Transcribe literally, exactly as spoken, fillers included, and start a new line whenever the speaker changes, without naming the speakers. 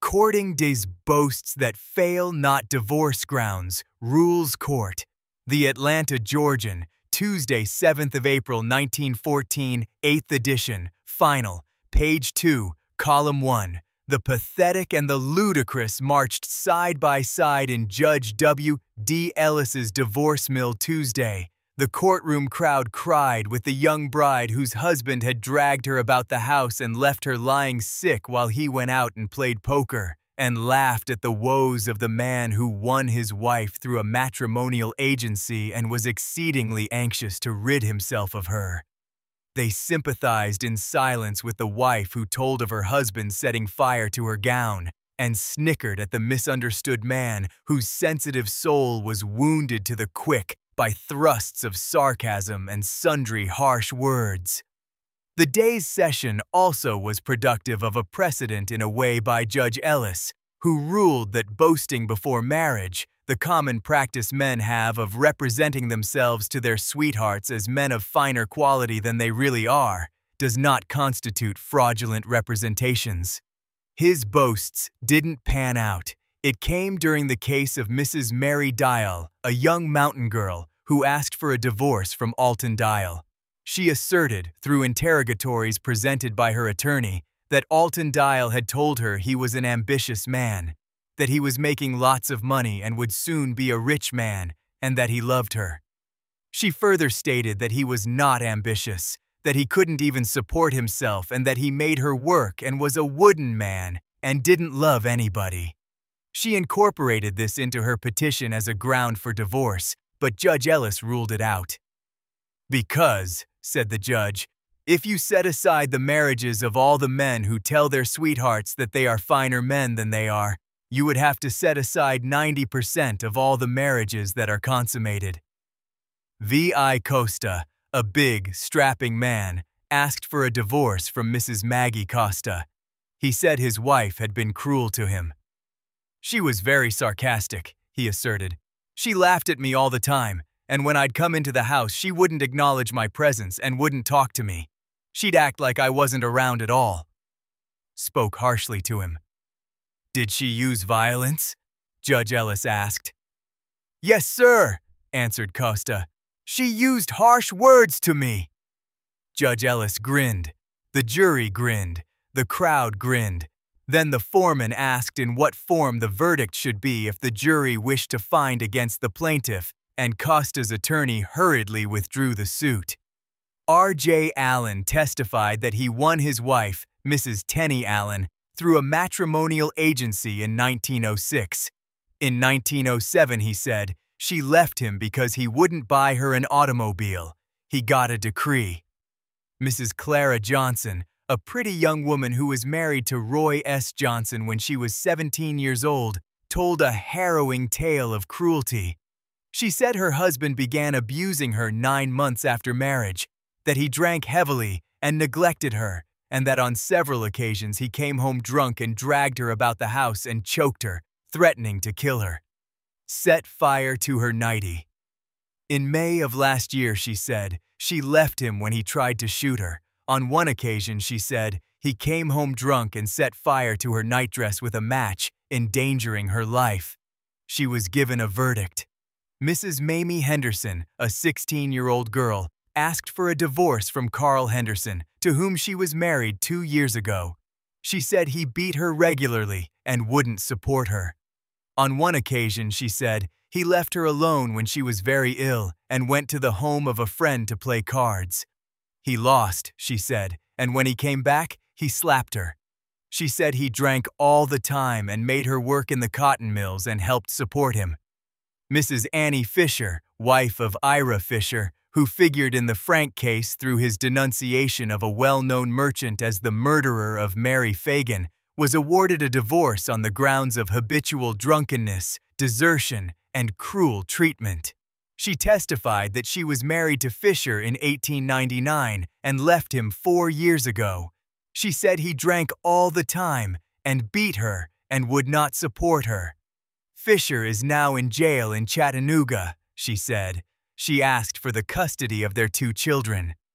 According des boasts that fail not divorce grounds, rules court. The Atlanta Georgian, Tuesday, seventh of April, nineteen fourteen, eighth edition, final, page two, column one. The pathetic and the ludicrous marched side by side in Judge W D Ellis's divorce mill Tuesday. The courtroom crowd cried with the young bride whose husband had dragged her about the house and left her lying sick while he went out and played poker, and laughed at the woes of the man who won his wife through a matrimonial agency and was exceedingly anxious to rid himself of her. They sympathized in silence with the wife who told of her husband setting fire to her gown, and snickered at the misunderstood man whose sensitive soul was wounded to the quick by thrusts of sarcasm and sundry harsh words. The day's session also was productive of a precedent in a way by Judge Ellis, who ruled that boasting before marriage, the common practice men have of representing themselves to their sweethearts as men of finer quality than they really are, does not constitute fraudulent representations. His boasts didn't pan out. It came during the case of Missus Mary Dial, a young mountain girl who asked for a divorce from Alton Dial. She asserted, through interrogatories presented by her attorney, that Alton Dial had told her he was an ambitious man, that he was making lots of money and would soon be a rich man, and that he loved her. She further stated that he was not ambitious, that he couldn't even support himself, and that he made her work and was a wooden man and didn't love anybody. She incorporated this into her petition as a ground for divorce, but Judge Ellis ruled it out. Because, said the judge, if you set aside the marriages of all the men who tell their sweethearts that they are finer men than they are, you would have to set aside ninety percent of all the marriages that are consummated. V I Costa, a big, strapping man, asked for a divorce from Missus Maggie Costa. He said his wife had been cruel to him. She was very sarcastic, he asserted. She laughed at me all the time, and when I'd come into the house she wouldn't acknowledge my presence and wouldn't talk to me. She'd act like I wasn't around at all. Spoke harshly to him. Did she use violence? Judge Ellis asked. Yes, sir, answered Costa. She used harsh words to me. Judge Ellis grinned. The jury grinned. The crowd grinned. Then the foreman asked in what form the verdict should be if the jury wished to find against the plaintiff, and Costa's attorney hurriedly withdrew the suit. R J Allen testified that he won his wife, Missus Tenny Allen, through a matrimonial agency in nineteen oh six. In nineteen oh seven, he said, she left him because he wouldn't buy her an automobile. He got a decree. Missus Clara Johnson, a pretty young woman who was married to Roy S. Johnson when she was seventeen years old, told a harrowing tale of cruelty. She said her husband began abusing her nine months after marriage, that he drank heavily and neglected her, and that on several occasions he came home drunk and dragged her about the house and choked her, threatening to kill her. Set fire to her nightie. In May of last year, she said, she left him when he tried to shoot her. On one occasion, she said, he came home drunk and set fire to her nightdress with a match, endangering her life. She was given a verdict. Missus Mamie Henderson, a sixteen-year-old girl, asked for a divorce from Carl Henderson, to whom she was married two years ago. She said he beat her regularly and wouldn't support her. On one occasion, she said, he left her alone when she was very ill and went to the home of a friend to play cards. He lost, she said, and when he came back, he slapped her. She said he drank all the time and made her work in the cotton mills and helped support him. Missus Annie Fisher, wife of Ira Fisher, who figured in the Frank case through his denunciation of a well-known merchant as the murderer of Mary Fagan, was awarded a divorce on the grounds of habitual drunkenness, desertion, and cruel treatment. She testified that she was married to Fisher in eighteen ninety-nine and left him four years ago. She said he drank all the time and beat her and would not support her. Fisher is now in jail in Chattanooga, she said. She asked for the custody of their two children.